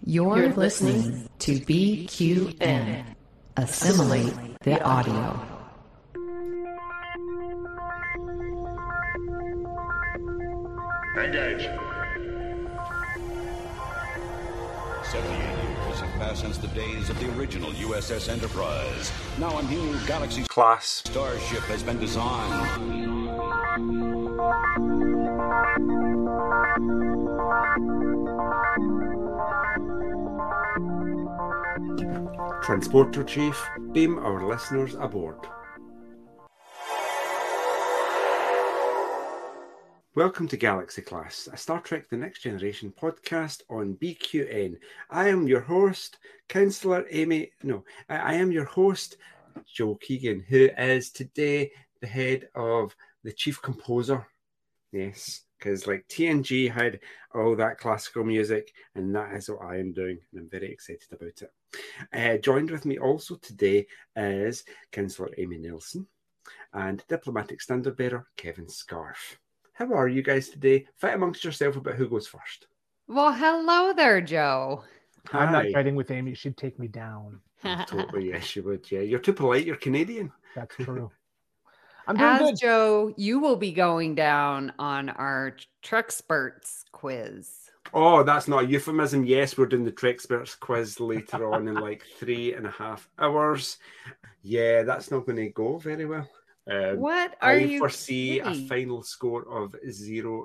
You're listening to BQN. Assimilate the audio. Engage. 78 years have passed since the days of the original USS Enterprise. Now a new Galaxy-class starship has been designed. Transporter Chief, beam our listeners aboard. Welcome to Galaxy Class, a Star Trek The Next Generation podcast on BQN. I am your host, Councillor Amy. I am your host, Joe Keegan, who is today the head of the chief composer. Yes, because like TNG had all that classical music, and that is what I am doing, and I'm very excited about it. Joined with me also today is Councillor Amy Nelson and Diplomatic Standard Bearer Kevin Scarf. How are you guys today? Fight amongst yourself about who goes first. Well, hello there, Joe. Hi. I'm not fighting with Amy. She'd take me down. Oh, totally, yes, you would. Yeah, you're too polite. You're Canadian. That's true. I'm doing good. Joe, you will be going down on our Trexperts quiz. Oh, that's not a euphemism. Yes, we're doing the Trexperts quiz later on in like 3.5 hours. Yeah, that's not going to go very well. What are you? I foresee a final score of 0-0.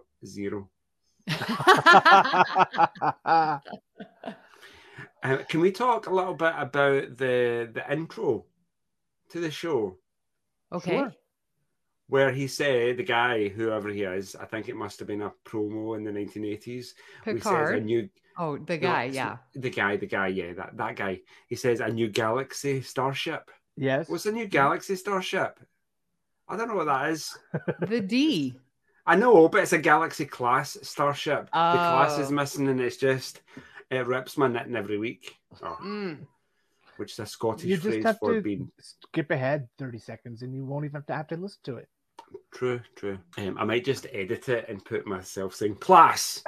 Can we talk a little bit about the intro to the show? Okay. Sure. Where he said, the guy, whoever he is, I think it must have been a promo in the 1980s. Picard. The guy, yeah. The guy, yeah, that guy. He says, a new Galaxy starship. Yes. What's a new Galaxy starship? I don't know what that is. The D. I know, but it's a Galaxy class starship. The class is missing, and it rips my knitting every week. Which is a Scottish phrase for being. Skip ahead 30 seconds and you won't even have to listen to it. True. I might just edit it and put myself saying class.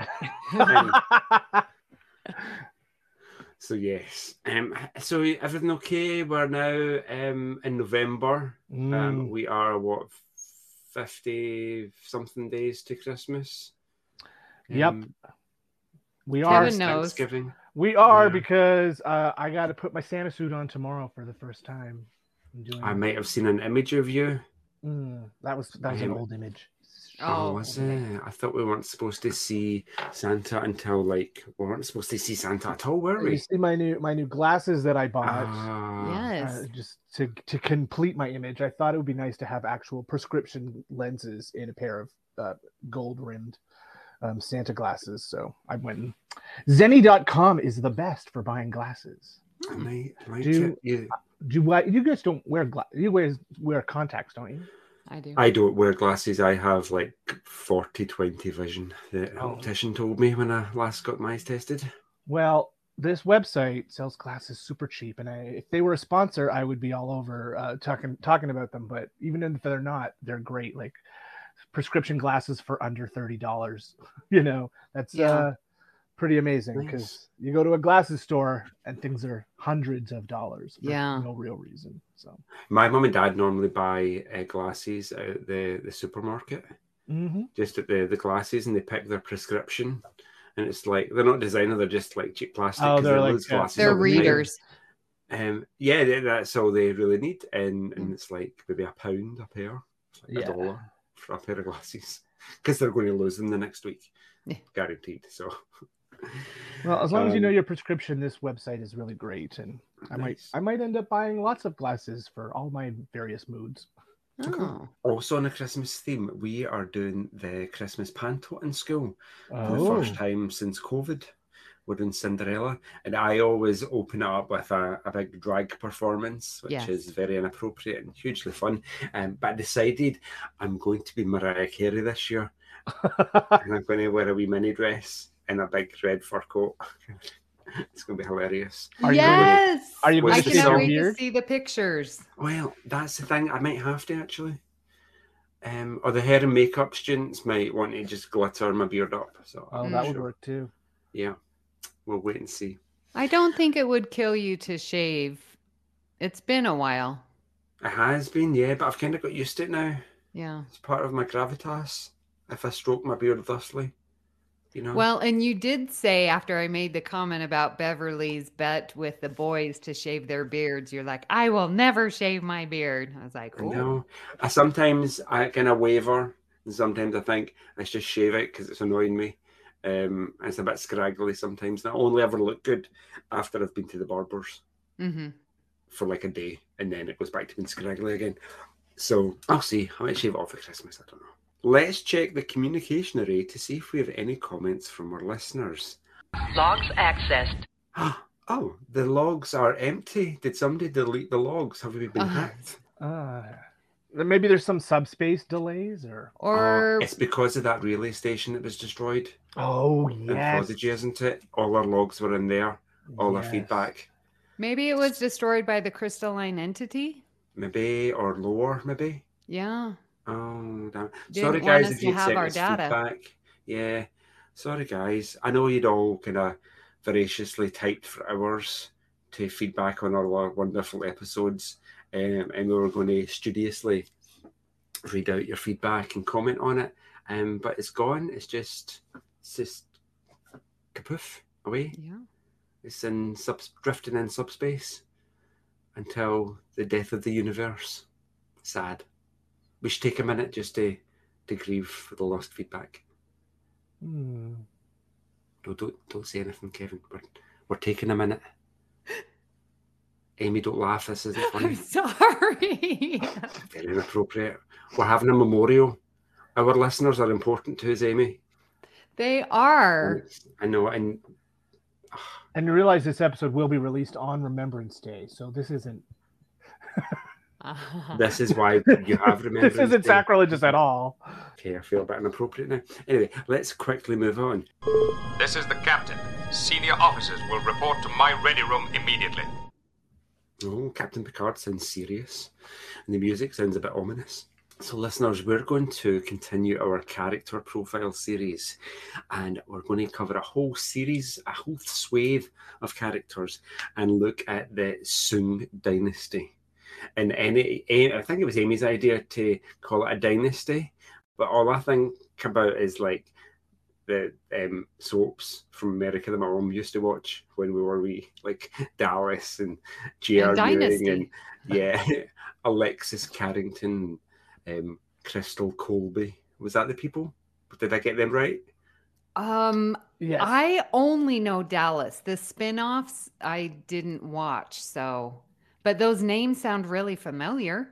So yes. So everything okay? We're now in November. We are 50 something days to Christmas. Yep. We are. Kevin knows. Thanksgiving. We are because I got to put my Santa suit on tomorrow for the first time. I might have seen an image of you. That was an old image. Oh, was it? I thought we weren't supposed to see Santa until we weren't supposed to see Santa at all, were we? You see my new glasses that I bought. Yes. Just to complete my image, I thought it would be nice to have actual prescription lenses in a pair of gold rimmed Santa glasses. So I went and Zenny.com is the best for buying glasses. You guys don't wear you wear contacts, don't you? I do. I don't wear glasses. I have like 40/20 vision. The optician told me when I last got my eyes tested. Well, this website sells glasses super cheap, and if they were a sponsor, I would be all over talking about them. But even if they're not, they're great. Like prescription glasses for under $30. That's pretty amazing because you go to a glasses store and things are hundreds of dollars for no real reason. So my mum and dad normally buy glasses at the supermarket, just at the glasses, and they pick their prescription, and it's like they're not designer, they're just like cheap plastic. Oh, they're like glasses they're readers. That's all they really need, and it's like maybe £1 a pair, $1 for a pair of glasses, because they're going to lose them the next week, guaranteed. So. Well, as long as you know your prescription, this website is really great, and I might end up buying lots of glasses for all my various moods. Oh. Also on a Christmas theme, we are doing the Christmas panto in school for the first time since COVID. We're doing Cinderella, and I always open it up with a big drag performance, which is very inappropriate and hugely fun. But I decided I'm going to be Mariah Carey this year, and I'm going to wear a wee mini dress in a big red fur coat. It's going to be hilarious. Are you going I to cannot wait beard? to see the pictures. Well, that's the thing. I might have to actually. Or the hair and makeup students might want to just glitter my beard up. So that would work too. Yeah, we'll wait and see. I don't think it would kill you to shave. It's been a while. It has been, yeah, but I've kind of got used to it now. Yeah. It's part of my gravitas. If I stroke my beard thusly, Well, and you did say after I made the comment about Beverly's bet with the boys to shave their beards, you're like, I will never shave my beard. I was like, I oh. know. Sometimes I kind of waver, and sometimes I think I should just shave it because it's annoying me. It's a bit scraggly sometimes. And I only ever look good after I've been to the barbers for like a day, and then it goes back to being scraggly again. So I'll see. I might shave it off for Christmas. I don't know. Let's check the communication array to see if we have any comments from our listeners. Logs accessed. Oh, the logs are empty. Did somebody delete the logs? Have we been hacked? Maybe there's some subspace delays or it's because of that relay station that was destroyed. Oh, And yes. Prodigy, isn't it? All our logs were in there. All our feedback. Maybe it was destroyed by the crystalline entity. Maybe, or lower, maybe. Yeah. Oh, damn. Didn't Sorry, guys, want us if you'd to have sent our us data. feedback. Yeah. Sorry, guys. I know you'd all kind of voraciously typed for hours to feedback on all our wonderful episodes. And we were going to studiously read out your feedback and comment on it. But it's gone. It's just kapoof away. Yeah. It's drifting in subspace until the death of the universe. Sad. We should take a minute just to grieve for the lost feedback. No, don't say anything, Kevin. We're taking a minute. Amy, don't laugh. This isn't funny. I'm sorry. Very inappropriate. We're having a memorial. Our listeners are important to us, Amy. They are. I know, and you realize this episode will be released on Remembrance Day, so this isn't. This is why you have Remembrance This isn't Day. sacrilegious at all. Okay, I feel a bit inappropriate now. Anyway, let's quickly move on. This is the captain. Senior officers will report to my ready room immediately. Oh, Captain Picard sounds serious, and the music sounds a bit ominous. So, listeners, we're going to continue our character profile series, and we're going to cover a whole series, a whole swathe of characters, and look at the Sung dynasty. And I think it was Amy's idea to call it a dynasty, but all I think about is like the soaps from America that my mum used to watch when we were wee, like Dallas and G.R. Ewing and Alexis Carrington, Crystal Colby. Was that the people? Did I get them right? Yes. I only know Dallas. The spin-offs I didn't watch, but those names sound really familiar.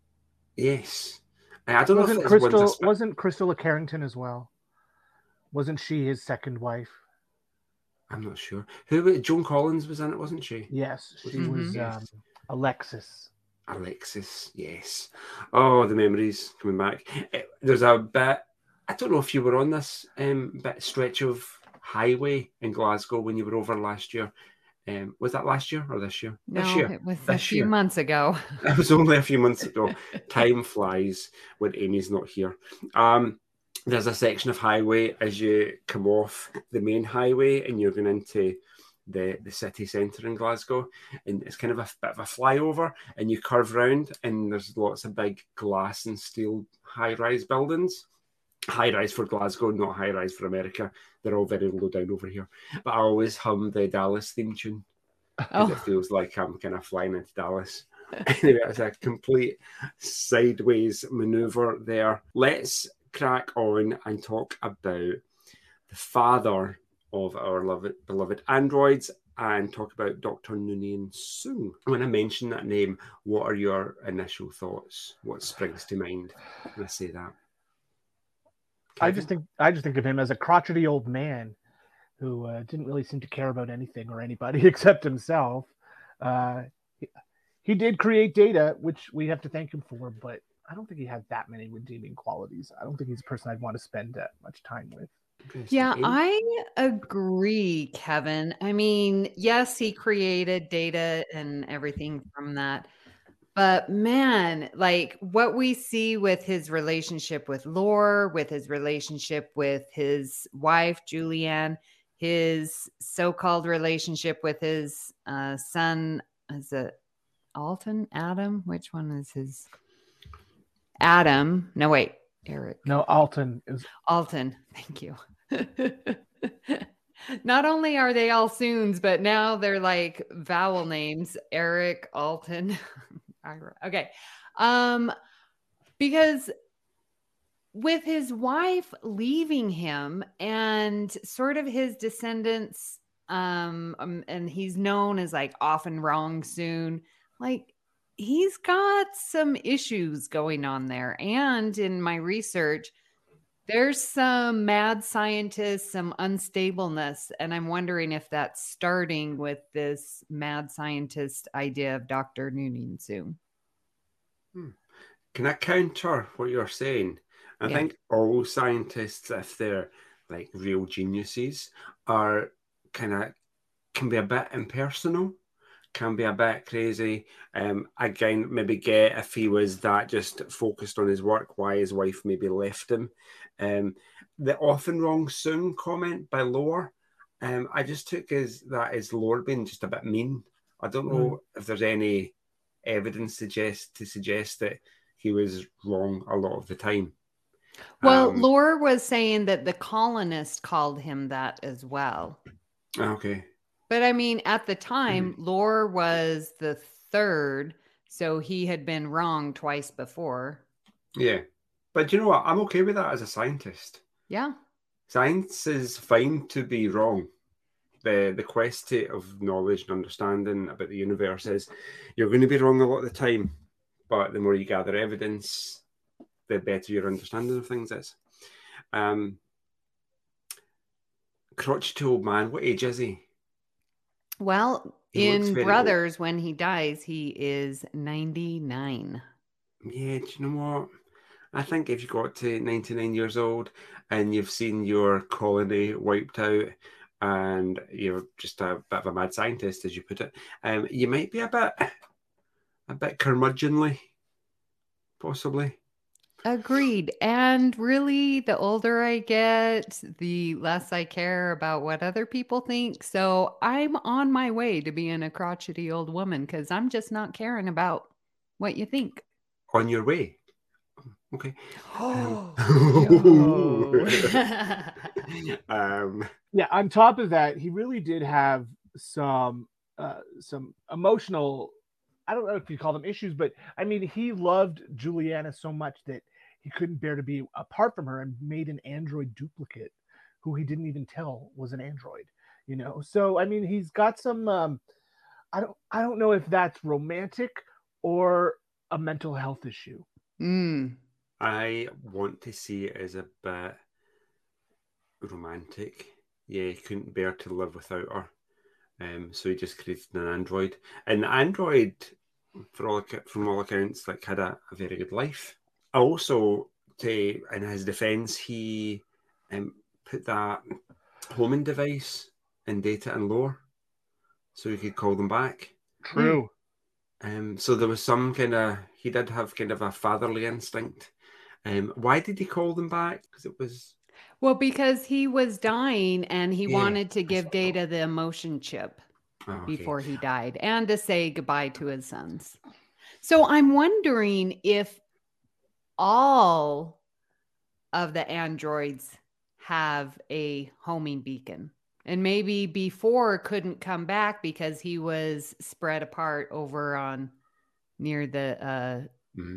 Yes. I don't know if wasn't Crystal Carrington as well? Wasn't she his second wife? I'm not sure. Joan Collins was in it, wasn't she? Yes, she was Alexis. Alexis, yes. Oh, the memories coming back. There's a bit, I don't know if you were on this stretch of highway in Glasgow when you were over last year. Was that last year or this year? No, this year. It was a few months ago. It was only a few months ago. Time flies when Amy's not here. There's a section of highway as you come off the main highway and you're going into the city centre in Glasgow, and it's kind of a bit of a flyover, and you curve round and there's lots of big glass and steel high-rise buildings. High-rise for Glasgow, not high-rise for America. They're all very low down over here. But I always hum the Dallas theme tune because it feels like I'm kind of flying into Dallas. Anyway, it's a complete sideways manoeuvre there. Let's crack on and talk about the father of our beloved androids and talk about Dr. Noonien Soong. When I mention that name, what are your initial thoughts? What springs to mind when I say that? Kevin? I just think of him as a crotchety old man who didn't really seem to care about anything or anybody except himself. He did create Data, which we have to thank him for, but I don't think he had that many redeeming qualities. I don't think he's a person I'd want to spend that much time with. Yeah, I agree, Kevin. I mean, yes, he created Data and everything from that. But man, like what we see with his relationship with Lore, with his relationship with his wife, Julianne, his so-called relationship with his son. Is it Alton? Adam? Which one is his? Adam. No, wait. Eric. No, Alton is Alton. Thank you. Not only are they all Soons, but now they're like vowel names. Eric, Alton. Okay. Because with his wife leaving him and sort of his descendants, and he's known as like often wrong soon, like he's got some issues going on there. And in my research, there's some mad scientists, some unstableness, and I'm wondering if that's starting with this mad scientist idea of Dr. Noonan soon. Can I counter what you're saying? I think all scientists, if they're like real geniuses, are can be a bit impersonal, can be a bit crazy. Again, maybe get if he was that just focused on his work, why his wife maybe left him. The often wrong soon comment by Lore, I just took as Lore being just a bit mean. I don't know if there's any evidence to suggest that he was wrong a lot of the time. Well, Lore was saying that the colonists called him that as well. Okay. But I mean, at the time, Lore was the third, so he had been wrong twice before. Yeah. But you know what? I'm okay with that as a scientist. Yeah. Science is fine to be wrong. The quest of knowledge and understanding about the universe is you're going to be wrong a lot of the time, but the more you gather evidence, the better your understanding of things is. Crotchety old man, what age is he? Well, in Brothers, old. When he dies, he is 99. Yeah, do you know what? I think if you got to 99 years old and you've seen your colony wiped out and you're just a bit of a mad scientist, as you put it, you might be a bit curmudgeonly, possibly. Agreed. And really, the older I get, the less I care about what other people think. So I'm on my way to being a crotchety old woman because I'm just not caring about what you think. On your way? Okay. Yeah, on top of that, he really did have some emotional, I don't know if you call them issues, but I mean, he loved Juliana so much that he couldn't bear to be apart from her and made an android duplicate who he didn't even tell was an android, you know? So, I mean, he's got some, I don't know if that's romantic or a mental health issue. I want to see it as a bit romantic. Yeah, he couldn't bear to live without her. So he just created an android. And the android, from all accounts, like had a very good life. Also, in his defense, he put that homing device in Data and Lore so he could call them back. True. So there was some he did have kind of a fatherly instinct. Why did he call them back? Because he was dying and he wanted to give Data the emotion chip before he died and to say goodbye to his sons. So I'm wondering if all of the androids have a homing beacon. And maybe before couldn't come back because he was spread apart over on near the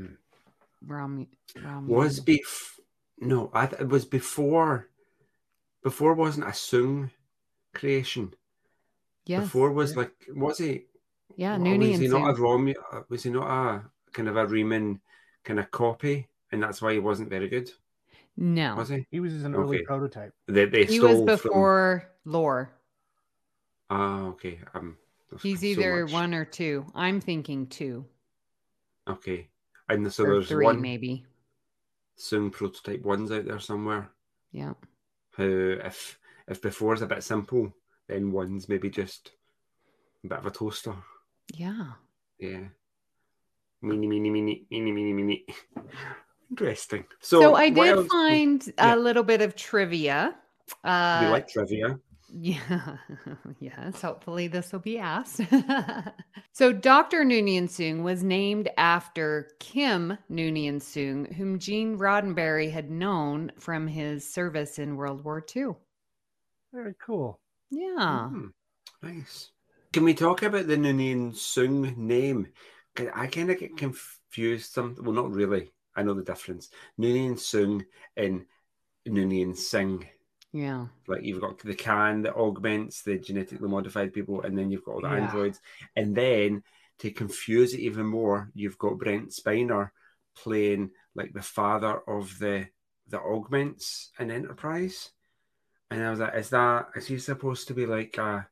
it was before wasn't a Soong creation. Yes. Before was he? Yeah, Noonan. Was he not a Romulan? Was he not a kind of a Riemann kind of copy, and that's why he wasn't very good? No, was he? He was an early prototype. He was before Lore. Oh, okay. He's either 1 or 2. I'm thinking 2. Okay, and so or there's 3 one maybe. Soong prototype 1's out there somewhere. Yeah. If before is a bit simple, then 1's maybe just a bit of a toaster. Yeah. Yeah. Mini. Interesting. So I did find a little bit of trivia. We like trivia. Yeah. Yes. Hopefully, this will be asked. So, Dr. Noonien Soong was named after Kim Noonien Soong, whom Gene Roddenberry had known from his service in World War II. Very cool. Yeah. Nice. Can we talk about the Noonien Soong name? I kind of get confused. Well, not really. I know the difference. Noonien Soong and Noonien Singh. Yeah. Like you've got the Khan that augments the genetically modified people, and then you've got all the androids. And then to confuse it even more, you've got Brent Spiner playing like the father of the augments in Enterprise. And I was like, is he supposed to be like a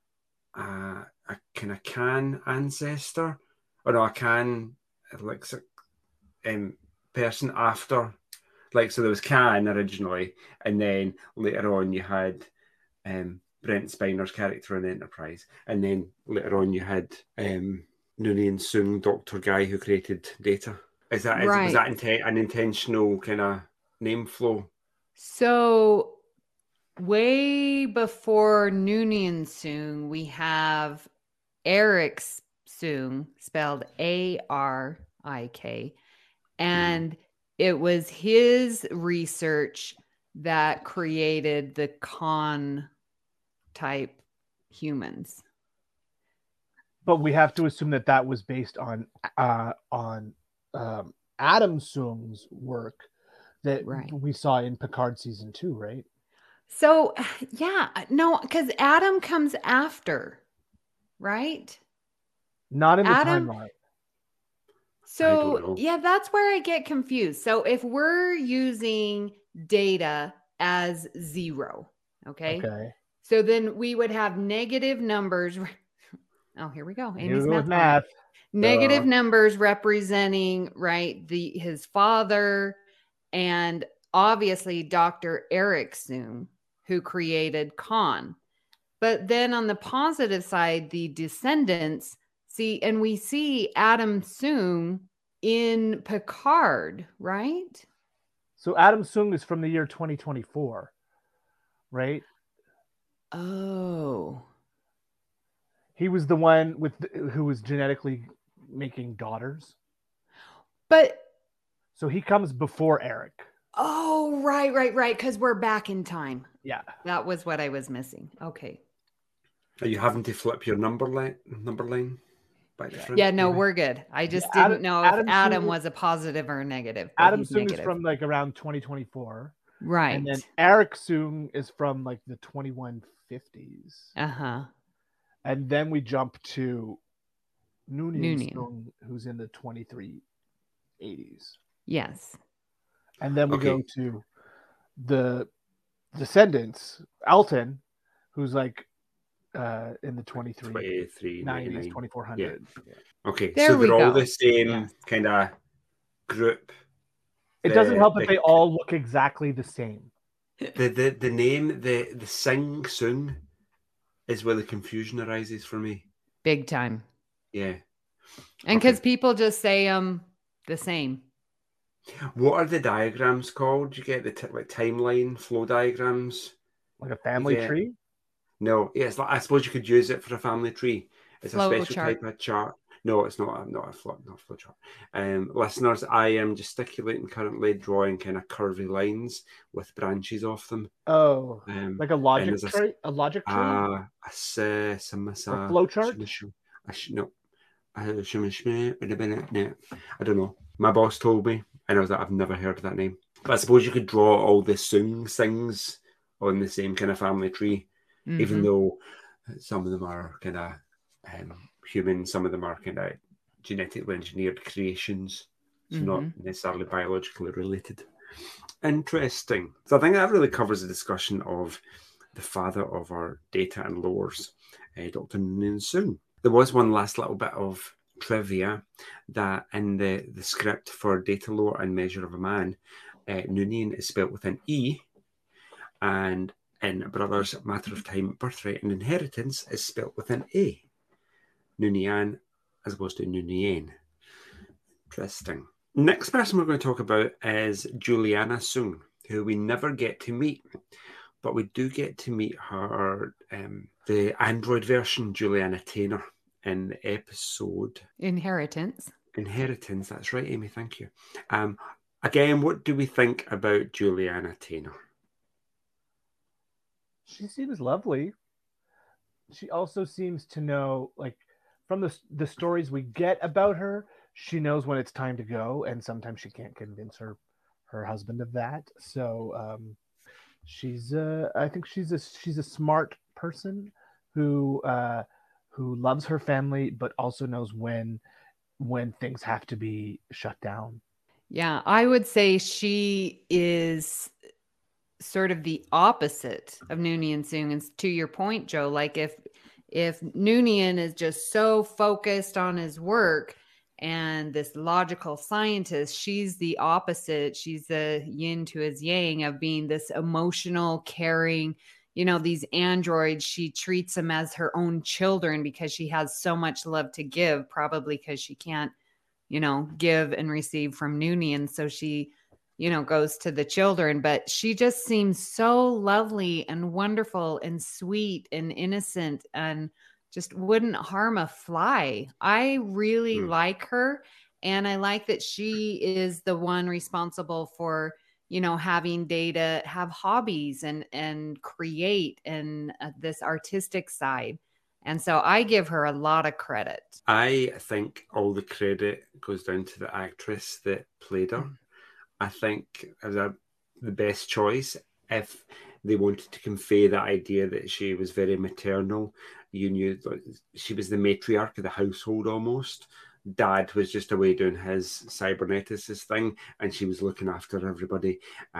kind of Khan ancestor? Or no, a Khan like person after. Like, so there was Khan originally, and then later on you had Brent Spiner's character in Enterprise, and then later on you had Noonien Soong, Doctor Guy, who created Data. Was that an intentional kind of name flow? So, way before Noonien Soong, we have Arik Soong, spelled Arik, and it was his research that created the Khan type humans. But we have to assume that was based on Adam Soong's work that we saw in Picard season 2, right? So, because Adam comes after, right? Not in the timeline. So, that's where I get confused. So, if we're using Data as 0, okay? So then we would have negative numbers. Oh, here we go. Amy's math. Negative numbers representing, right, his father and obviously Dr. Arik Soong, who created Khan. But then on the positive side, the descendants and we see Adam Soong in Picard, right? So Adam Soong is from the year 2024, right? Oh. He was the one who was genetically making daughters. So he comes before Arik. Oh, right. Because we're back in time. Yeah. That was what I was missing. Okay. Are you having to flip your number line back to front? Yeah, no, we're good. I just didn't know if Adam was a positive or a negative. Adam Soong is from like around 2024. Right. And then Arik Soong is from like the 2150s. Uh-huh. And then we jump to Noonien Soong, who's in the 2380s. Yes. And then we go to the descendants, Elton, who's like in the 2390s, 2400. Yeah. Okay, there so they're all go. the same kind of group. It doesn't help that they all look exactly the same. The name, the Sing Soong, is where the confusion arises for me. Big time. Yeah. And because people just say the same. What are the diagrams called? You get the timeline flow diagrams, like a family tree. No, yes, I suppose you could use it for a family tree. It's a special type of chart. No, it's not a flow chart. Listeners, I am gesticulating currently, drawing kind of curvy lines with branches off them. Oh, like a logic tree? A logic tree? A flow chart? No. I don't know. My boss told me, and I was like, I've never heard of that name. But I suppose you could draw all the things on the same kind of family tree, even though some of them are kind of human, some of them are kind of genetically engineered creations. It's not necessarily biologically related. Interesting. So I think that really covers the discussion of the father of our Data and lores, Dr. Noonien Soong. There was one last little bit of trivia that in the script for Data Lore and Measure of a Man, Noonien is spelt with an E, and in Brothers, Matter of Time, Birthright and Inheritance is spelt with an A. Noonien as opposed to Noonien. Interesting. Next person we're going to talk about is Juliana Soong, who we never get to meet. but we do get to meet her, the android version, Juliana Taylor, in the episode Inheritance. Inheritance. That's right, Amy. Thank you. Again, what do we think about Juliana Taylor? She seems lovely. She also seems to know, like, from the stories we get about her, she knows when it's time to go, and sometimes she can't convince her husband of that. So I think she's a smart person who loves her family, but also knows when things have to be shut down. Yeah, I would say she is sort of the opposite of Noonien Soong. And to your point, Joe, like if Noonien is just so focused on his work and this logical scientist, she's the opposite. She's the yin to his yang of being this emotional, caring, these androids, she treats them as her own children because she has so much love to give, probably because she can't, give and receive from Noonien. So she, goes to the children, but she just seems so lovely and wonderful and sweet and innocent and just wouldn't harm a fly. I really like her. And I like that she is the one responsible for, having Data have hobbies and create and this artistic side. And so I give her a lot of credit. I think all the credit goes down to the actress that played her. I think as the best choice, if they wanted to convey the idea that she was very maternal, you knew that she was the matriarch of the household almost. Dad was just away doing his cyberneticist thing, and she was looking after everybody.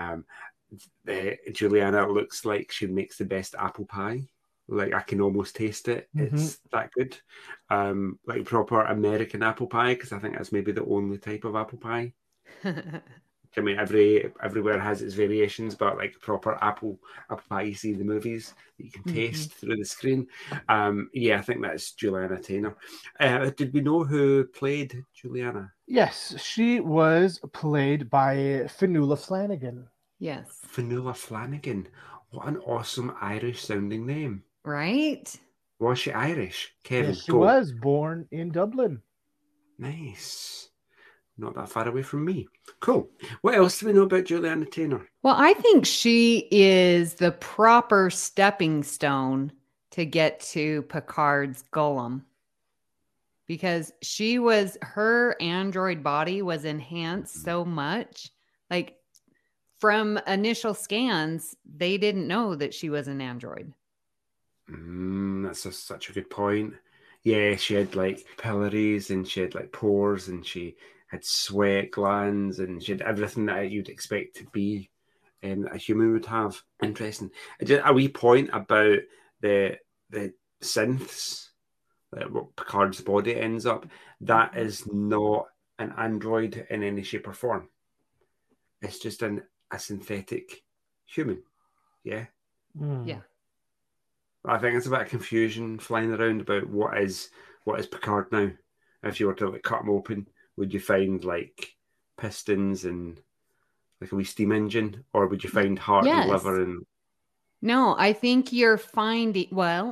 Juliana looks like she makes the best apple pie. Like, I can almost taste it. Mm-hmm. It's that good. Like proper American apple pie, because I think that's maybe the only type of apple pie. I mean, everywhere has its variations, but like proper apple pie you see in the movies that you can taste through the screen. Yeah, I think that's Juliana Taylor. Did we know who played Juliana? Yes, she was played by Fionnuala Flanagan. Yes. Fionnuala Flanagan. What an awesome Irish-sounding name. Right? Was she Irish? Kevin, yes, she was born in Dublin. Nice. Not that far away from me. Cool. What else do we know about Juliana Taylor? Well, I think she is the proper stepping stone to get to Picard's Golem, because her android body was enhanced so much. Like, from initial scans, they didn't know that she was an android. That's such a good point. Yeah, she had like capillaries and she had like pores and she had sweat glands and she had everything that you'd expect to be a human would have. Interesting. Just a wee point about the synths, what Picard's body ends up. That is not an android in any shape or form. It's just a synthetic human. Yeah. Yeah. I think it's a bit of confusion flying around about what is Picard now. If you were to like cut him open, would you find like pistons and like a wee steam engine, or would you find heart and liver and? No, I think you're finding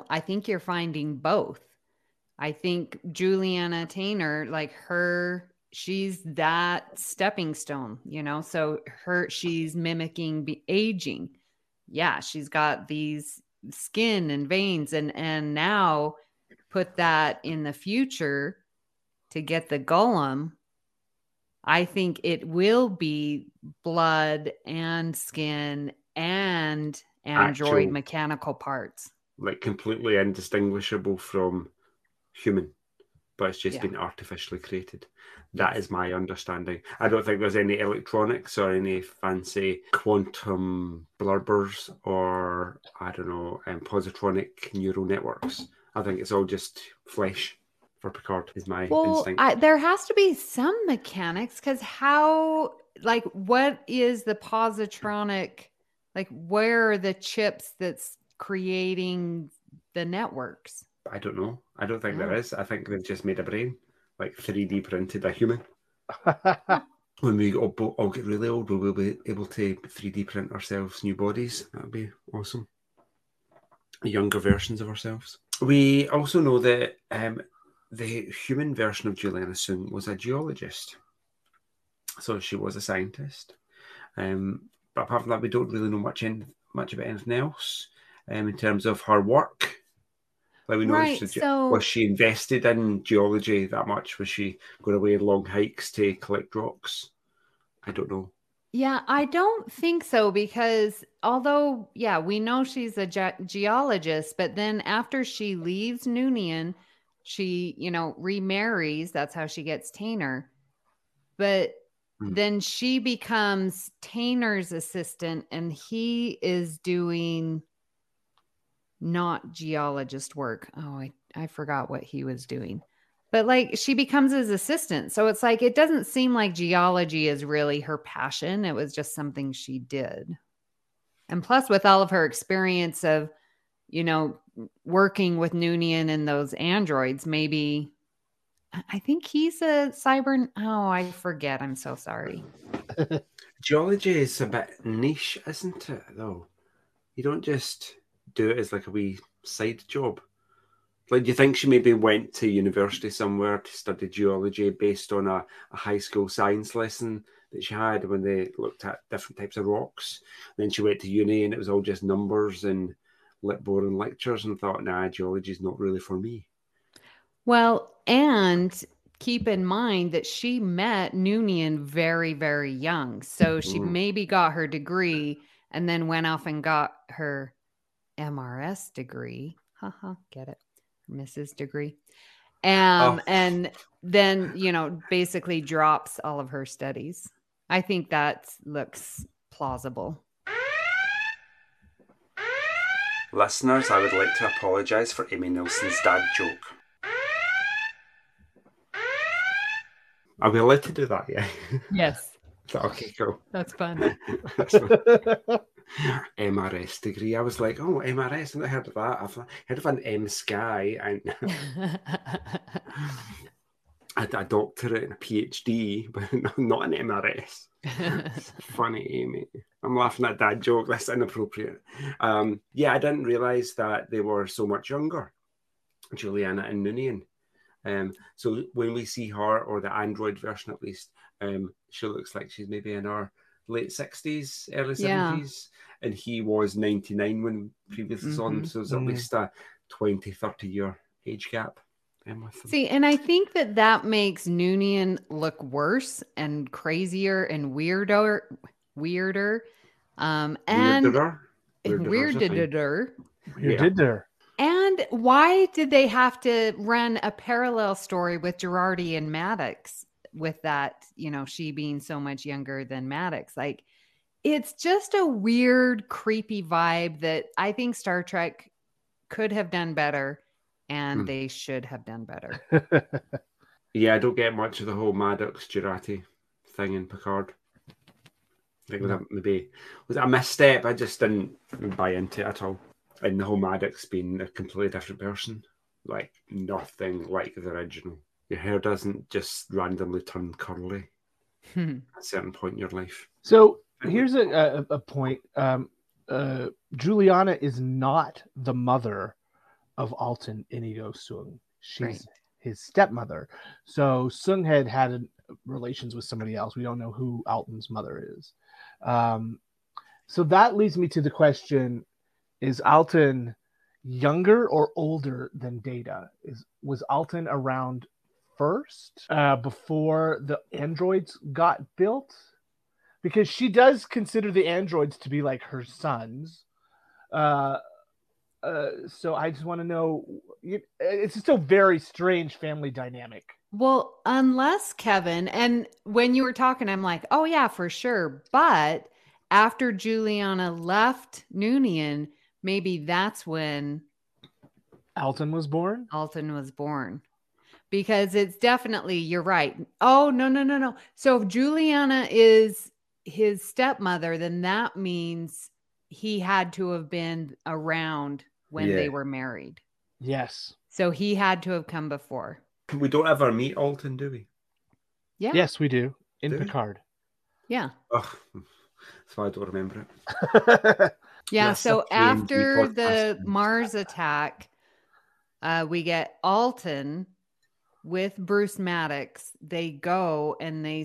both. I think Juliana Taylor, like she's that stepping stone, so she's mimicking aging. Yeah, she's got these skin and veins and now put that in the future to get the Golem. I think it will be blood and skin and android mechanical parts, like completely indistinguishable from human, but it's just been artificially created. That is my understanding. I don't think there's any electronics or any fancy quantum blurbers or, I don't know, positronic neural networks. I think it's all just flesh for Picard, is my instinct. There has to be some mechanics, because what is the positronic, like where are the chips that's creating the networks? I don't know. I don't think there is. I think they've just made a brain, like 3D printed a human. when we all get really old, we'll be able to 3D print ourselves new bodies. That'd be awesome. Younger versions of ourselves. We also know that the human version of Juliana Sung was a geologist. So she was a scientist. But apart from that, we don't really know much about anything else in terms of her work. Like we know, Right, was she invested in geology that much? Was she going away on long hikes to collect rocks? I don't know. Yeah, I don't think so because although, yeah, we know she's a geologist, but then after she leaves Noonien, she, remarries. That's how she gets Tainer. But then she becomes Tainer's assistant and he is doing not geologist work. Oh, I forgot what he was doing. But like she becomes his assistant. So it's like it doesn't seem like geology is really her passion. It was just something she did. And plus with all of her experience of, working with Noonien and those androids, maybe I think he's a cyber. Oh, I forget. I'm so sorry. Geology is a bit niche, isn't it, though? You don't just do it as like a wee side job. Like, do you think she maybe went to university somewhere to study geology based on a high school science lesson that she had when they looked at different types of rocks? And then she went to uni and it was all just numbers and boring lectures and thought, nah, geology is not really for me. Well, and keep in mind that she met Noonien very, very young. So she maybe got her degree and then went off and got her MRS degree. Get it? Mrs. degree. And then, basically drops all of her studies. I think that looks plausible. Listeners, I would like to apologise for Amy Nilsson's dad joke. Are we allowed to do that, yeah? Yes. Okay, cool. That's fun. MRS degree. I was like, oh, MRS, I've not heard of that. I've heard of an M-Sky and a doctorate and a PhD, but not an MRS. Funny, Amy. I'm laughing at that joke. That's inappropriate. Yeah, I didn't realise that they were so much younger, Juliana and Noonien. So when we see her, or the android version at least, she looks like she's maybe in her late 60s, early 70s, and he was 99 when previously saw him, so it's at least a 20-30 year age gap with them. See, and I think that makes Noonien look worse and crazier and weirder. And weirder. And why did they have to run a parallel story with Girardi and Maddox with that, she being so much younger than Maddox? Like, it's just a weird, creepy vibe that I think Star Trek could have done better, and they should have done better. Yeah, I don't get much of the whole Maddox Girardi thing in Picard. I think was it a misstep? I just didn't buy into it at all. And the whole Maddox being a completely different person, like nothing like the original. Your hair doesn't just randomly turn curly at a certain point in your life. So here's a point. Juliana is not the mother of Altan Inigo Sung. She's his stepmother. So Sung had relations with somebody else. We don't know who Altan's mother is. So that leads me to the question: is Altan younger or older than Data? Was Altan around first before the androids got built? Because she does consider the androids to be like her sons. So I just want to know, it's just a very strange family dynamic. Well, unless Kevin, and when you were talking, I'm like, oh yeah, for sure. But after Juliana left Noonien, maybe that's when Altan was born? Altan was born. Because it's definitely, you're right. Oh, no. So if Juliana is his stepmother, then that means he had to have been around when they were married. Yes. So he had to have come before. We don't ever meet Altan, do we? Yeah. Yes, we do. In Picard. Yeah. Oh, that's why I don't remember it. Yeah. That's So a PNG after the podcast. Mars attack, we get Alton with Bruce Maddox. They go and they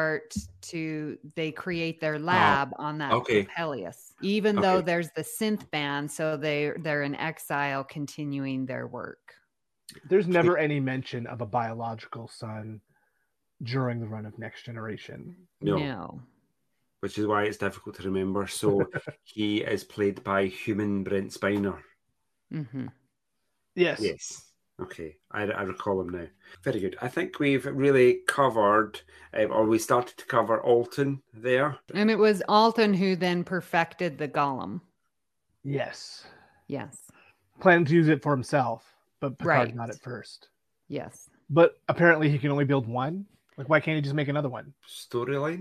create their lab on that okay. Coppelius, even though there's the synth ban. So they're in exile, continuing their work. There's never any mention of a biological son during the run of Next Generation. No. Which is why it's difficult to remember. So he is played by human Brent Spiner. Mm-hmm. Yes. Okay, I recall him now. Very good. I think we've really covered, or we started to cover Alton there. And it was Alton who then perfected the golem. Yes. Planning to use it for himself, but Picard Right. not at first. Yes. But apparently he can only build one. Like, why can't he just make another one? Storyline?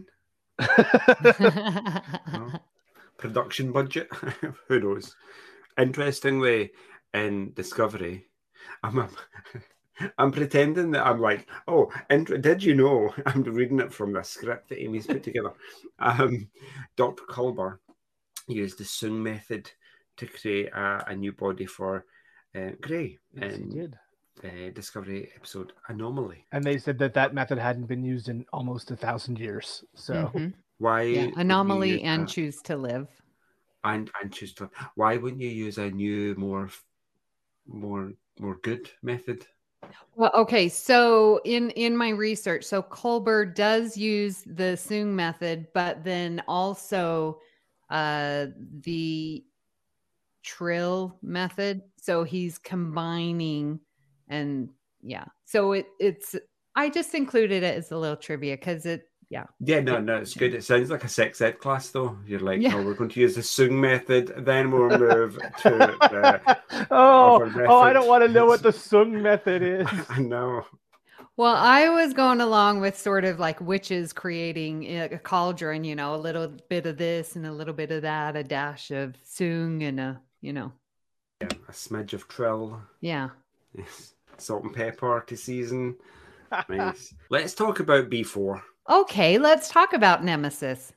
No. Production budget? Who knows? Interestingly, in Discovery, I'm pretending that I'm like, oh, did you know? I'm reading it from the script that Amy's put together. Dr. Culber used the Soong method to create a new body for Gray. Yes, he did. The Discovery episode Anomaly. And they said that method hadn't been used in almost 1,000 years. So why Anomaly and Choose to Live. And Choose to Live. Why wouldn't you use a new, more good method? Well, okay. So in my research, so Culber does use the Soong method, but then also the Trill method. So he's combining, and so it's. I just included it as a little trivia because it. Yeah, no, it's good. It sounds like a sex ed class, though. You're like, no, we're going to use the Soong method, then we'll move to the I don't want to know what the Soong method is. I know. Well, I was going along with sort of like witches creating a cauldron, a little bit of this and a little bit of that, a dash of Soong and a smidge of Trill. Yeah. Yes. Salt and pepper to season. Nice. Let's talk about B4. Okay, let's talk about Nemesis.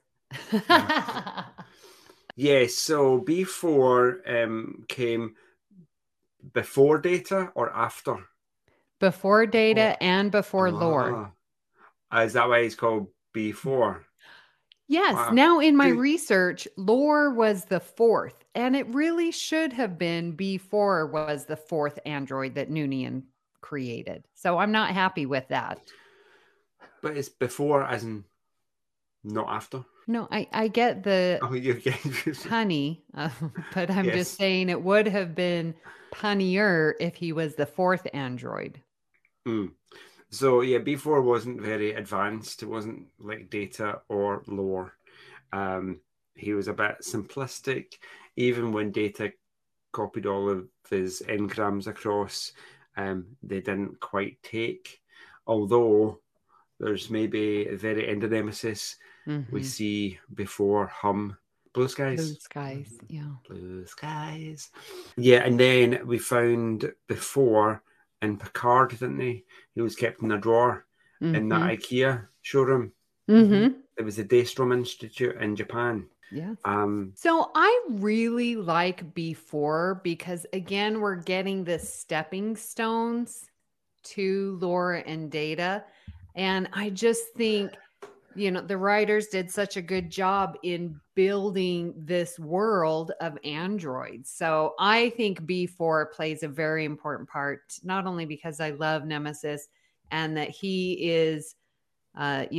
Yes, so B4 came before Data or after? Before Data and before Lore. Is that why it's called B4? Yes. Wow. Now in my research, Lore was the fourth, and it really should have been B4 was the fourth android that Noonien created. So I'm not happy with that. But it's before as in not after. No, I get the punny, but I'm just saying it would have been punnier if he was the fourth android. So B4 wasn't very advanced. It wasn't like Data or Lore. He was a bit simplistic. Even when Data copied all of his engrams across, they didn't quite take. Although there's maybe at the very end of Nemesis, we see before Hum Blue Skies. Blue Skies, yeah. Blue Skies. Yeah, and then we found before in Picard, didn't he? He was kept in a drawer in that IKEA showroom. It was the Daystrom Institute in Japan. Yeah. So I really like B4 because, again, we're getting the stepping stones to Lore and Data. And I just think, the writers did such a good job in building this world of androids. So I think B4 plays a very important part, not only because I love Nemesis and that he is, that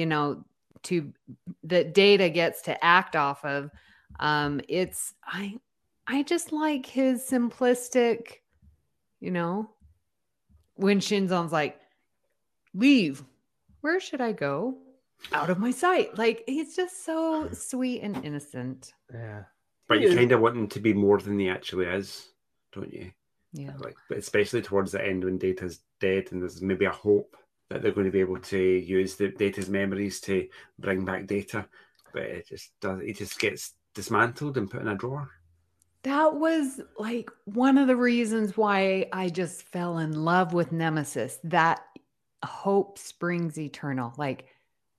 Data gets to act off of. I just like his simplistic, when Shinzon's like, leave. Where should I go? Out of my sight. Like, he's just so sweet and innocent. Yeah. But you kind of want him to be more than he actually is, don't you? Yeah. But especially towards the end when Data's dead and there's maybe a hope that they're going to be able to use the Data's memories to bring back Data. But it just gets dismantled and put in a drawer. That was like one of the reasons why I just fell in love with Nemesis. That hope springs eternal. Like,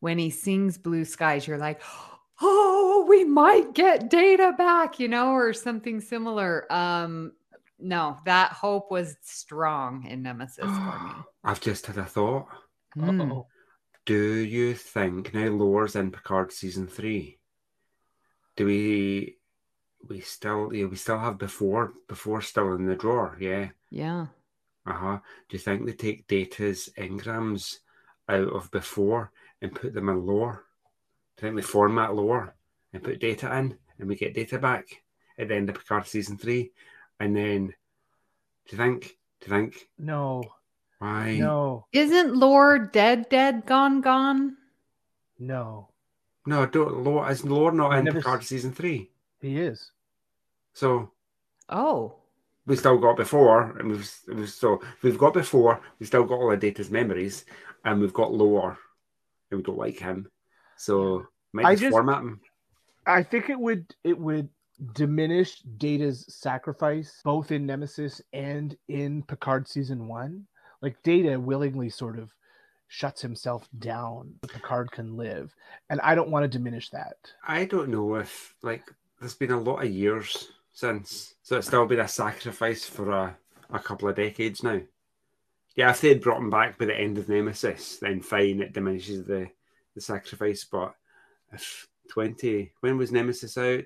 when he sings Blue Skies, you're like, oh, we might get Data back, or something similar. No, that hope was strong in Nemesis for me. I've just had a thought. Uh-oh. Do you think now Lore's in Picard season 3? Do we still have before still in the drawer? Yeah. Yeah. Do you think they take Data's engrams out of before and put them in Lore? Do you think they format Lore and put Data in, and we get Data back at the end of Picard season 3? And then, do you think? No. Why? No. Isn't Lore dead, gone? No. No, Lore is Lore not in never Picard season 3? He is. So. Oh. We still got before, and we've got before. We still got all of Data's memories, and we've got Lore, and we don't like him, so might just format him. I think it would diminish Data's sacrifice both in Nemesis and in Picard season 1. Like Data willingly sort of shuts himself down so Picard can live, and I don't want to diminish that. I don't know if there's been a lot of years since, so it's still been a sacrifice for a couple of decades now. Yeah, if they'd brought him back by the end of Nemesis, then fine, it diminishes the sacrifice. But if when was Nemesis out?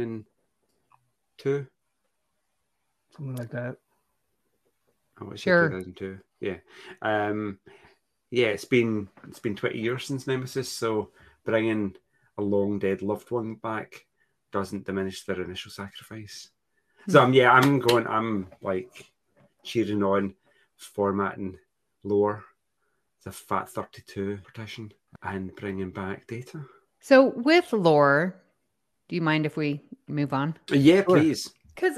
2002? Something like that. Sure. 2002. Yeah. Yeah, it's been 20 years since Nemesis, so bringing a long dead loved one back doesn't diminish their initial sacrifice. So I'm like cheering on formatting Lore, the Fat 32 partition, and bringing back Data. So with Lore, do you mind if we move on? Yeah, please. Because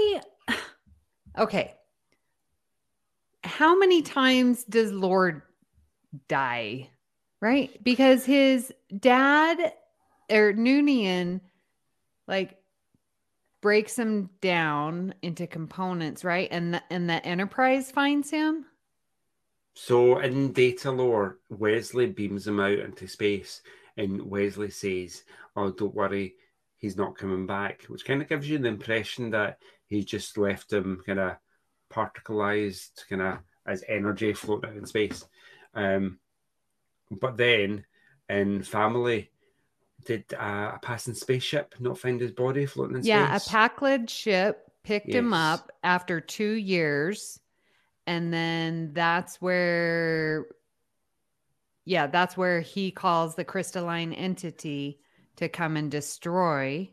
okay. How many times does Lore die? Right? Because his dad, or Noonian, breaks him down into components, right? And the Enterprise finds him. So in Data Lore, Wesley beams him out into space, and Wesley says, "Oh, don't worry, he's not coming back," which kind of gives you the impression that he just left him kind of particleized, kind of as energy floating out in space. But then in Family, did a passing spaceship not find his body floating in space? Yeah, a Pakled ship picked him up after 2 years. And then that's where he calls the crystalline entity to come and destroy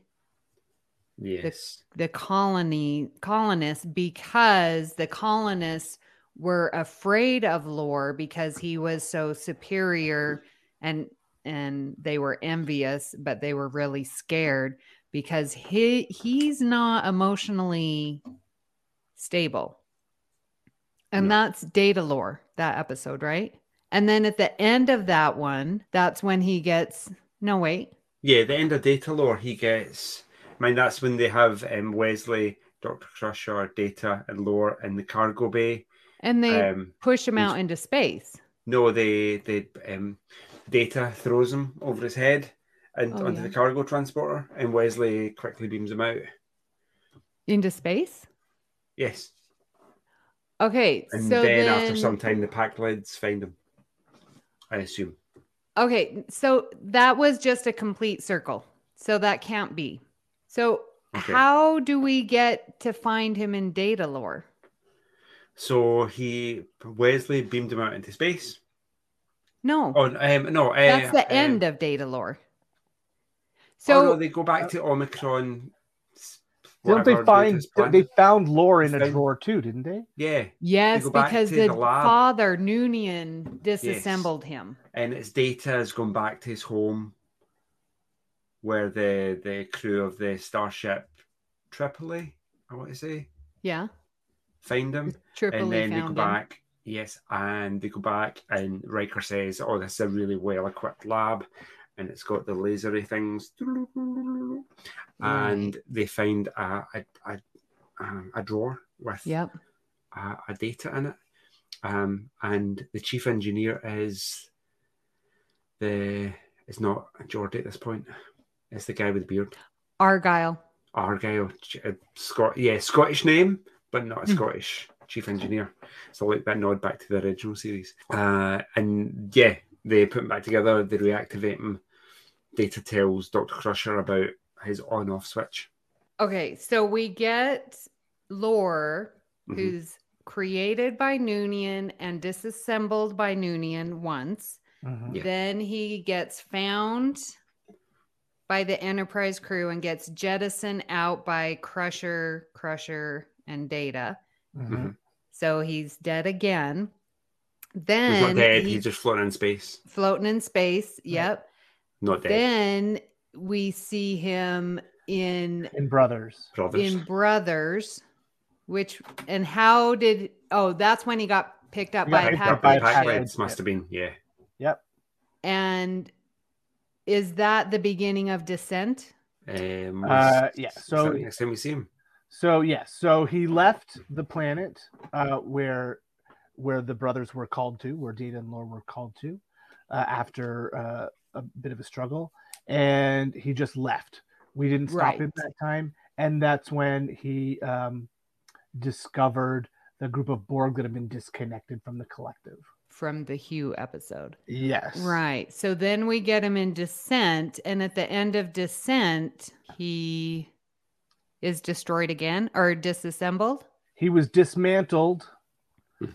the colonists, because the colonists were afraid of Lore because he was so superior, and they were envious, but they were really scared because he's not emotionally stable. And that's Data Lore, that episode, right? And then at the end of that one, that's when he gets... No, wait. Yeah, the end of Data Lore, he gets... that's when they have Wesley, Dr. Crusher, Data, and Lore in the cargo bay. And they push him out into space. No, they Data throws him over his head and onto the cargo transporter, and Wesley quickly beams him out. Into space? Yes. Okay, and then after some time, the Paklids find him, I assume. Okay, so that was just a complete circle. So that can't be. So how do we get to find him in Data Lore? So Wesley beamed him out into space. No. Oh, no. That's the end of Data Lore. So they go back to Omicron. Didn't they found Lore in a drawer too, didn't they? Yeah. Yes, because the father, Noonian, disassembled him. And its Data has gone back to his home, where the crew of the starship Tripoli, I want to say. Yeah. Find him. Tripoli and then found they go him. back. Yes, and they go back, and Riker says, "Oh, this is a really well-equipped lab, and it's got the lasery things." And they find a drawer with a Data in it, and the chief engineer is It's not Geordie at this point. It's the guy with the beard. Argyle. Argyle, Scottish name, but not a Scottish chief engineer. So like that nod back to the original series. And yeah, they put him back together. They reactivate him. Data tells Dr. Crusher about his on-off switch. Okay, so we get Lore, who's created by Noonien and disassembled by Noonien once. Yeah. Then he gets found by the Enterprise crew and gets jettisoned out by Crusher, and Data. So he's dead again. Then he's not dead. He's just floating in space. Floating in space. Yep. Not dead. Then we see him in Brothers. In Brothers, that's when he got picked up by Packlights. Must have been, yeah. Yep. And is that the beginning of Descent? Yeah. So next time we see him. So so he left the planet where the brothers were called to, where Data and Lore were called to, after a bit of a struggle, and he just left. We didn't stop him that time, and that's when he discovered the group of Borg that have been disconnected from the collective. From the Hugh episode. Yes. Right. So then we get him in Descent, and at the end of Descent, he is destroyed again or disassembled. He was dismantled. He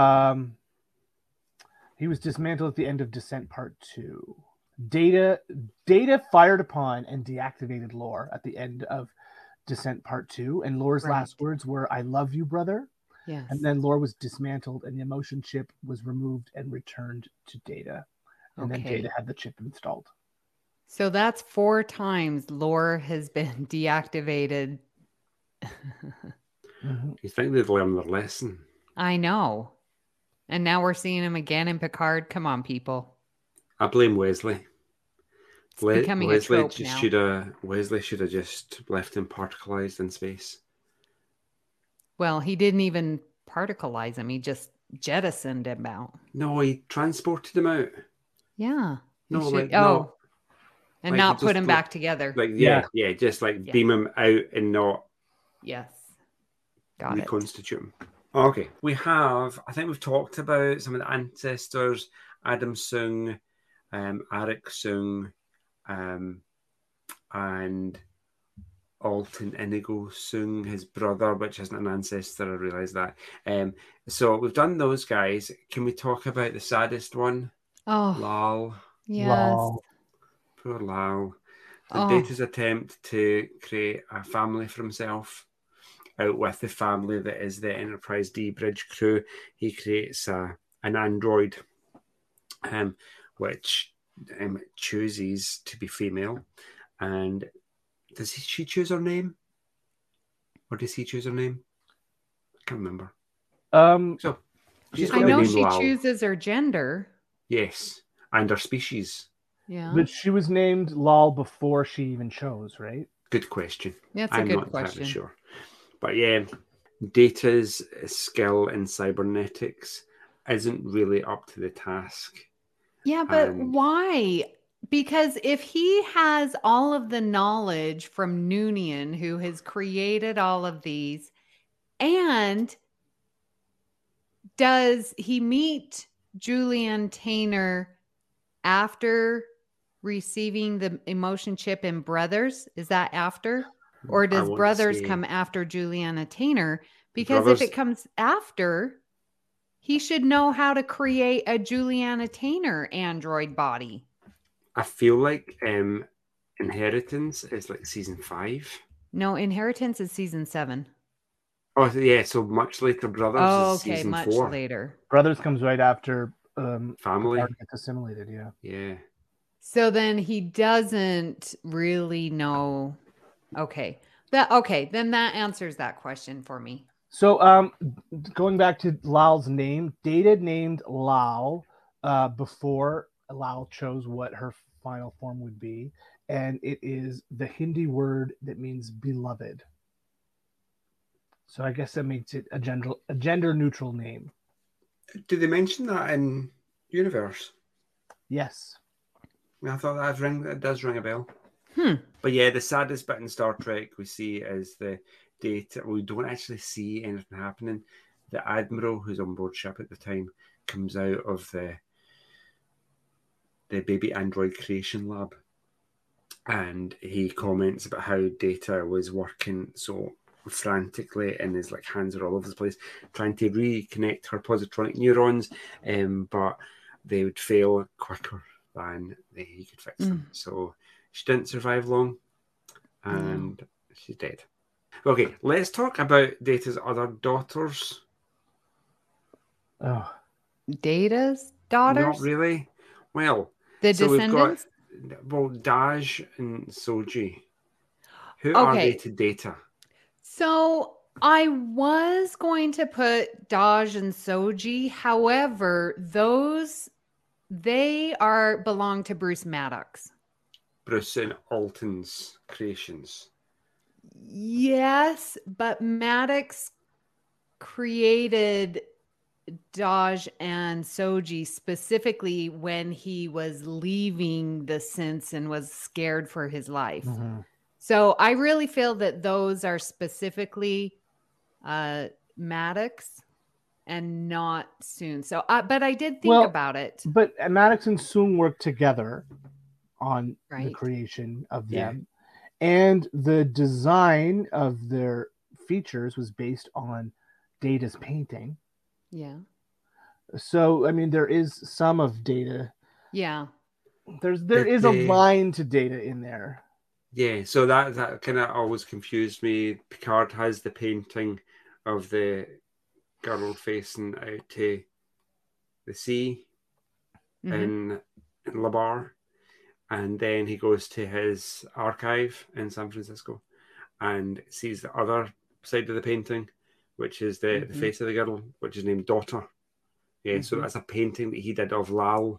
was dismantled at the end of Descent Part 2. Data fired upon and deactivated Lore at the end of Descent Part 2, and Lore's last words were, "I love you, brother." Yes. And then Lore was dismantled, and the emotion chip was removed and returned to Data. And then Data had the chip installed. So that's 4 times Lore has been deactivated. You think they've learned their lesson? I know. And now we're seeing him again in Picard. Come on, people. I blame Wesley. Becoming a trope now. Wesley should have just left him particleized in space. Well, he didn't even particleize him. He just jettisoned him out. No, he transported him out. Yeah. No, and not put him back together. Just beam him out and not reconstitute him. Okay, I think we've talked about some of the ancestors: Adam Soong, Arik Soong, and Alton Inigo Soong, his brother, which isn't an ancestor. I realise that. So we've done those guys. Can we talk about the saddest one? Oh, Lal. Yes. Lal. Poor Lal. Data's attempt to create a family for himself out with the family that is the Enterprise D bridge crew. He creates an android, which chooses to be female. And does she choose her name? Or does he choose her name? I can't remember. So I know she chooses her gender. Yes, and her species. Yeah. But she was named Lal before she even chose, right? Good question. That's I'm a good not question. entirely sure. But yeah, Data's skill in cybernetics isn't really up to the task. Yeah, but why? Because if he has all of the knowledge from Noonien, who has created all of these, and does he meet Julianne Taynor after receiving the emotion chip in Brothers? Is that after? Or does Brothers come after Juliana Taynor? Because if it comes after, he should know how to create a Juliana Taynor android body. I feel like Inheritance is like season 5. No, Inheritance is season 7. Oh, yeah, so much later. Brothers is season 4. Much later. Brothers comes right after Family gets assimilated, Yeah. So then he doesn't really know. Okay. Then that answers that question for me. So going back to Lal's name, Data named Lal before Lal chose what her final form would be, and it is the Hindi word that means beloved. So I guess that makes it a gender neutral name. Do they mention that in Universe? Yes. I thought that does ring a bell. Hmm. But yeah, the saddest bit in Star Trek we see is the data. We don't actually see anything happening. The Admiral, who's on board ship at the time, comes out of the baby android creation lab, and he comments about how Data was working so frantically, and his like hands are all over the place trying to reconnect her positronic neurons, but they would fail quicker than he could fix them. So she didn't survive long, and she's dead. Okay, let's talk about Data's other daughters. Oh, Data's daughters? Not really. Well, The so descendants? we've got Daj and Soji. Who are they to Data? So I was going to put Daj and Soji. However, they belong to Bruce Maddox. Bruce and Alton's creations. Yes, but Maddox created Daj and Soji specifically when he was leaving the synths and was scared for his life. mm-hmm. So I really feel that those are specifically Maddox and not Soong. So, but I did think about it. But Maddox and Soong worked together on the Right. creation of them, and the design of their features was based on Data's painting. Yeah. So, I mean, there is some of Data. Yeah. There is a line to Data in there. Yeah, so that kind of always confused me. Picard has the painting of the girl facing out to the sea in La Barre, and then he goes to his archive in San Francisco and sees the other side of the painting, which is the face of the girl, which is named Daughter. Yeah, so that's a painting that he did of Lal,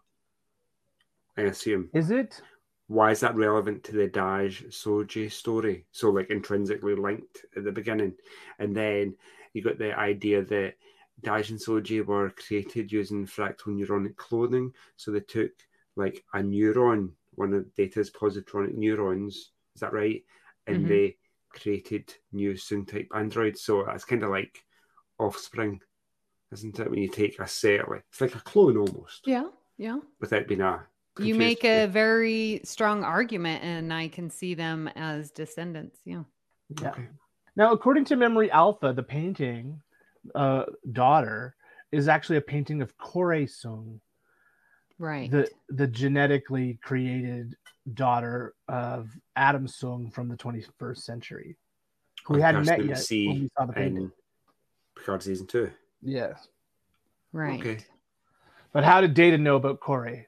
I assume. Is it? Why is that relevant to the Daj Soji story? So, like, intrinsically linked at the beginning. And then you got the idea that Daj and Soji were created using fractal neuronic cloning. So they took, like, a neuron, one of Data's positronic neurons, is that right? And they created new Soong-type androids. So that's kind of like Offspring, isn't it? When you take a set, like, it's like a clone almost. Yeah, yeah. Without being a... You make a very strong argument, and I can see them as descendants. Yeah. Okay. Now, according to Memory Alpha, the painting Daughter is actually a painting of Corey Soong, Right. the genetically created daughter of Adam Soong from the 21st century, who we hadn't met yet when we saw the painting. Picard season 2. Yes. Right. Okay. But how did Data know about Corey?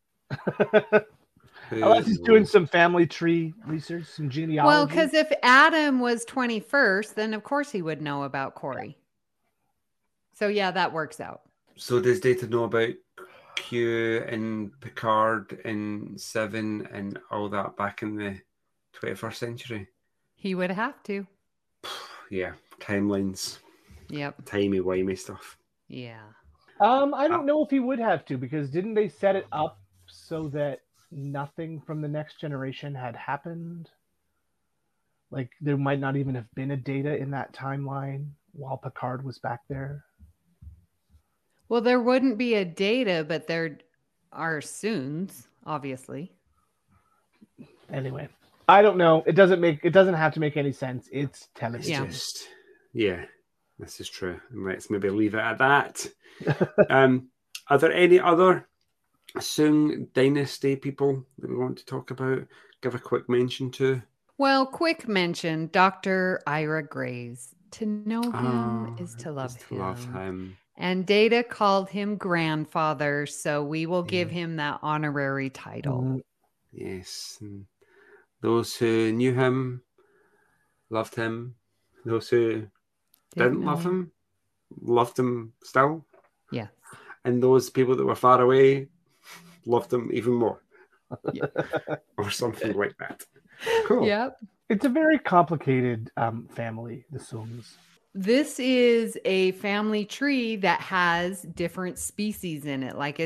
Unless he's doing some family tree research, some genealogy. Well, because if Adam was 21st, then of course he would know about Corey. So yeah, that works out. So does Data know about Q and Picard and Seven and all that back in the 21st century? He would have to. Yeah, timelines. Yep. Timey-wimey stuff. Yeah. I don't know if he would have to, because didn't they set it up so that nothing from the next generation had happened? Like, there might not even have been a Data in that timeline while Picard was back there. Well, there wouldn't be a Data, but there are Soongs, obviously. Anyway, I don't know. It doesn't have to make any sense. It's television. Yeah, this is true. And let's maybe leave it at that. Are there any other Soong Dynasty people that we want to talk about? Give a quick mention to. Well, quick mention, Dr. Ira Graves. To know him is to love him. And Data called him grandfather, so we will give him that honorary title. Yes. And those who knew him loved him. Those who didn't love him loved him still. Yeah. And those people that were far away loved him even more. Yeah. Or something like that. Cool. Yep. It's a very complicated family, the Soongs. This is a family tree that has different species in it. Like, it's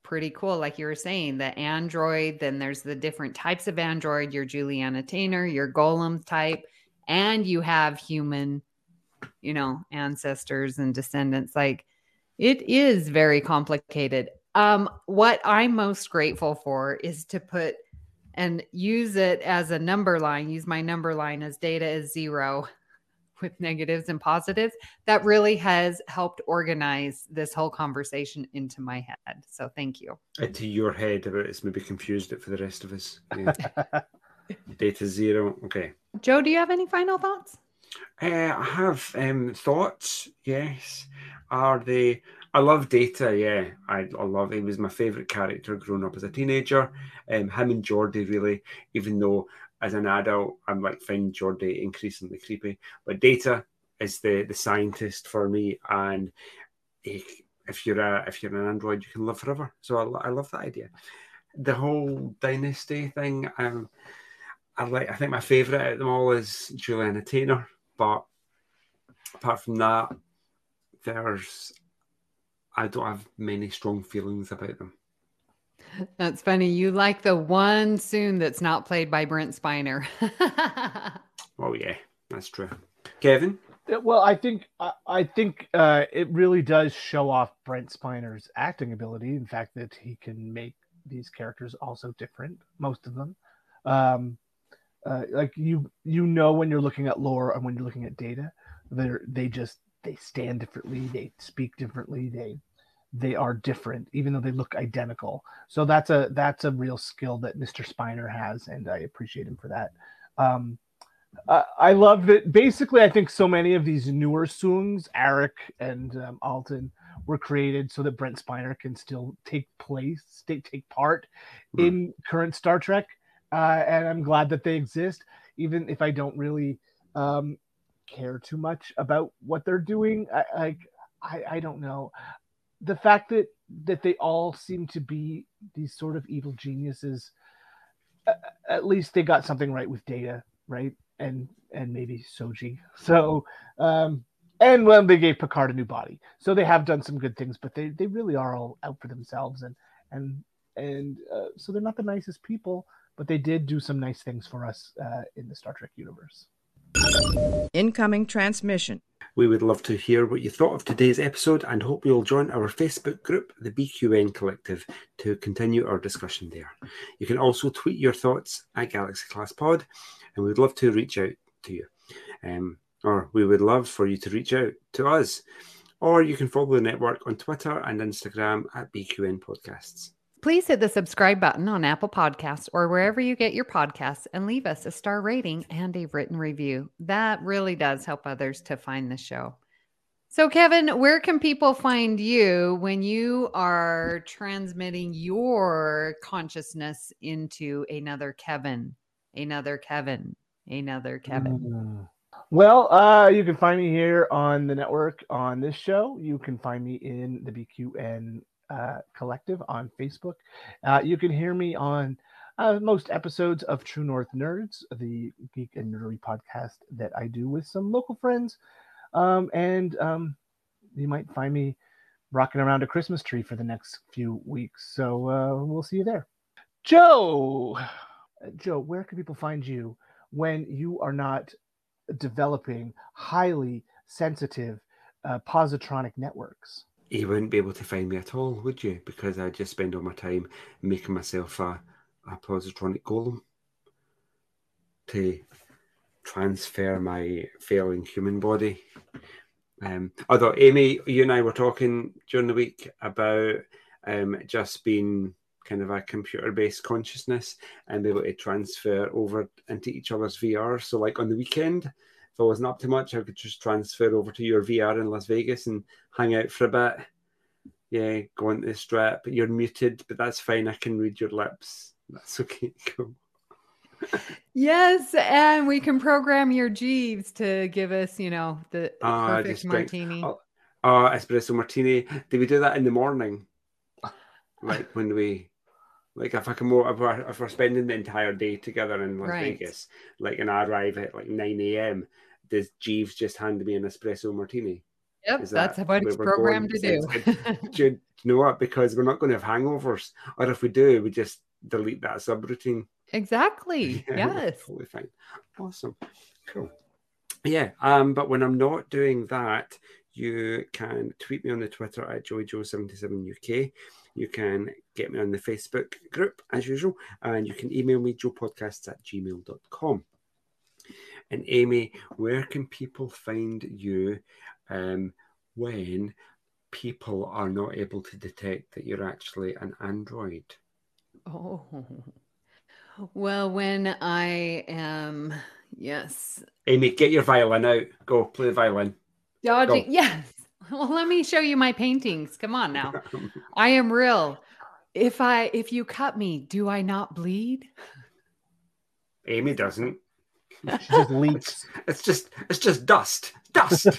pretty cool. Like you were saying, the android, then there's the different types of android, your Juliana Tainer, your Golem type, and you have human, ancestors and descendants. Like, it is very complicated. What I'm most grateful for is to put and use it as a number line, use my number line as data is 0 with negatives and positives. That really has helped organize this whole conversation into my head. So thank you. Into your head, about it's maybe confused it for the rest of us. Yeah. Data 0. Okay. Joe, do you have any final thoughts? I have thoughts, yes. I love Data, yeah. I love it. He was my favourite character growing up as a teenager. Him and Geordi, really, even though as an adult, I'm like finding Geordi increasingly creepy. But Data is the scientist for me, and if you're an android, you can live forever. So I love that idea. The whole dynasty thing, I think my favourite out of them all is Juliana Tainer, but apart from that, I don't have many strong feelings about them. That's funny. You like the one Soon that's not played by Brent Spiner. Oh yeah, that's true. Kevin? Well, I think it really does show off Brent Spiner's acting ability. In fact, that he can make these characters also different, most of them. Like when you're looking at lore and when you're looking at Data, they stand differently, they speak differently, they are different, even though they look identical. So that's a real skill that Mr. Spiner has, and I appreciate him for that. I love that. Basically, I think so many of these newer Soongs, Arik and Alton, were created so that Brent Spiner can still take part in current Star Trek, and I'm glad that they exist, even if I don't really care too much about what they're doing. I don't know. The fact that they all seem to be these sort of evil geniuses, at least they got something right with Data, right? And maybe Soji. So and when they gave Picard a new body. So they have done some good things, but they really are all out for themselves, and so they're not the nicest people, but they did do some nice things for us in the Star Trek universe. Incoming transmission. We would love to hear what you thought of today's episode and hope you'll join our Facebook group, the BQN Collective, to continue our discussion there. You can also tweet your thoughts at Galaxy Class Pod, and we'd love to reach out to you. Or we would love for you to reach out to us. Or you can follow the network on Twitter and Instagram at BQN Podcasts. Please hit the subscribe button on Apple Podcasts or wherever you get your podcasts and leave us a star rating and a written review. That really does help others to find the show. So, Kevin, where can people find you when you are transmitting your consciousness into another Kevin? Well, you can find me here on the network on this show. You can find me in the BQN Collective on Facebook. You can hear me on most episodes of True North Nerds, the geek and nerdery podcast that I do with some local friends. And you might find me rocking around a Christmas tree for the next few weeks. So we'll see you there. Joe, where can people find you when you are not developing highly sensitive positronic networks? You wouldn't be able to find me at all, would you? Because I just spend all my time making myself a positronic golem to transfer my failing human body. Although, Amy, you and I were talking during the week about just being kind of a computer-based consciousness and be able to transfer over into each other's VR. So, like on the weekend, if I wasn't up to much, I could just transfer over to your VR in Las Vegas and hang out for a bit. Yeah, go into the strip. You're muted, but that's fine. I can read your lips. That's okay. Cool. Yes, and we can program your Jeeves to give us, the perfect martini. Espresso martini. Did we do that in the morning? Like when we... Like if we're spending the entire day together in Las Vegas, and I arrive at like 9 a.m., does Jeeves just hand me an espresso martini? Yep, Is that's that what where it's we're programmed going? to Do you know what? Because we're not going to have hangovers, or if we do, we just delete that subroutine. Exactly. Yeah, we're Yes. totally fine. Awesome. Cool. Yeah. But when I'm not doing that, you can tweet me on the Twitter at JoeyJoe77UK. You can get me on the Facebook group as usual, and you can email me joepodcasts@gmail.com. And Amy, where can people find you when people are not able to detect that you're actually an android? Oh. Well, when I am, yes. Amy, get your violin out. Go play the violin. Dodging. Go. Yes. Well, let me show you my paintings. Come on now. I am real. If you cut me, do I not bleed? Amy doesn't. She just leaks. It's just dust. Dust.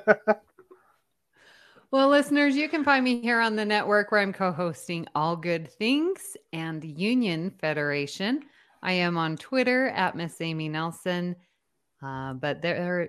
Well, listeners, you can find me here on the network where I'm co-hosting All Good Things and Union Federation. I am on Twitter at Miss Amy Nelson, but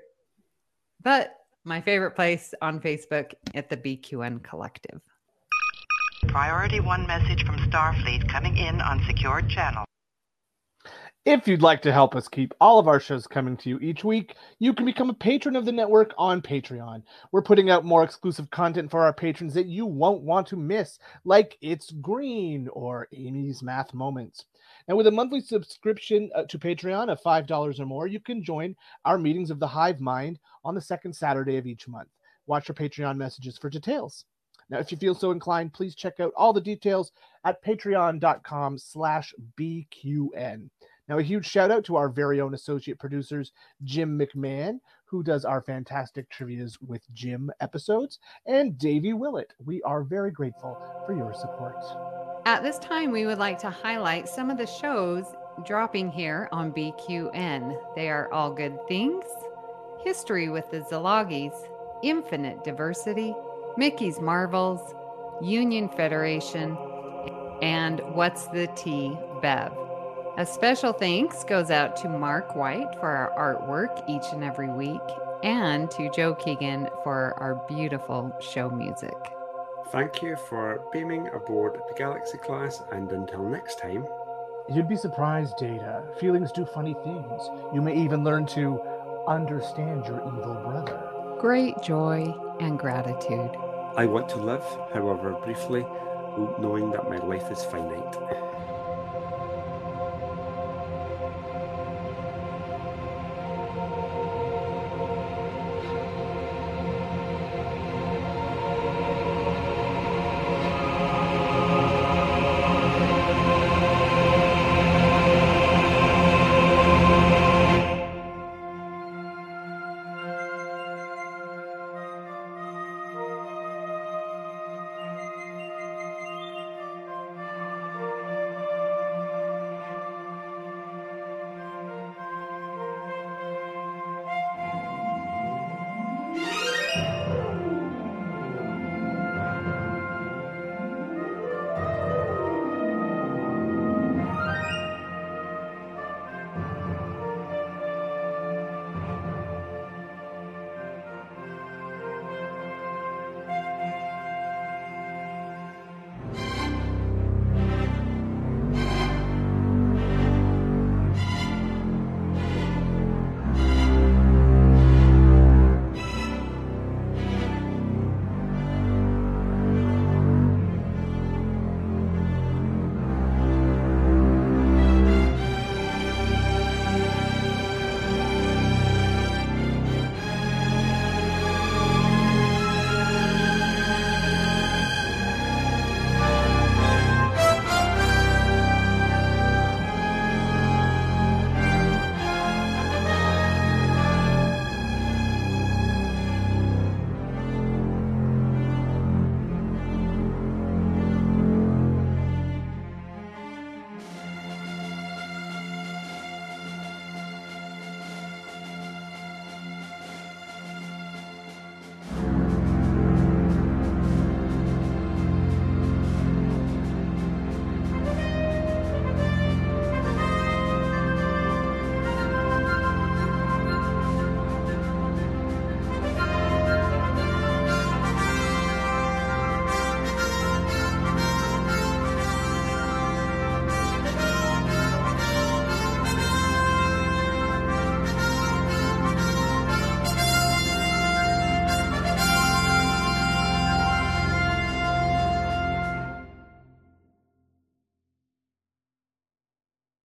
my favorite place on Facebook at the BQN Collective. Priority 1 message from Starfleet coming in on secured channel. If you'd like to help us keep all of our shows coming to you each week, you can become a patron of the network on Patreon. We're putting out more exclusive content for our patrons that you won't want to miss, like It's Green or Amy's Math Moments. Now, with a monthly subscription to Patreon of $5 or more, you can join our meetings of the Hive Mind on the second Saturday of each month. Watch our Patreon messages for details. Now, if you feel so inclined, please check out all the details at patreon.com/BQN. Now, a huge shout out to our very own associate producers, Jim McMahon, who does our fantastic Trivias with Jim episodes, and Davey Willett. We are very grateful for your support. At this time, we would like to highlight some of the shows dropping here on BQN. They are All Good Things, History with the Zalagis, Infinite Diversity, Mickey's Marvels, Union Federation, and What's the Tea, Bev. A special thanks goes out to Mark White for our artwork each and every week, and to Joe Keegan for our beautiful show music. Thank you for beaming aboard the Galaxy class, and until next time. You'd be surprised, Data. Feelings do funny things. You may even learn to understand your evil brother. Great joy and gratitude. I want to live, however briefly, knowing that my life is finite.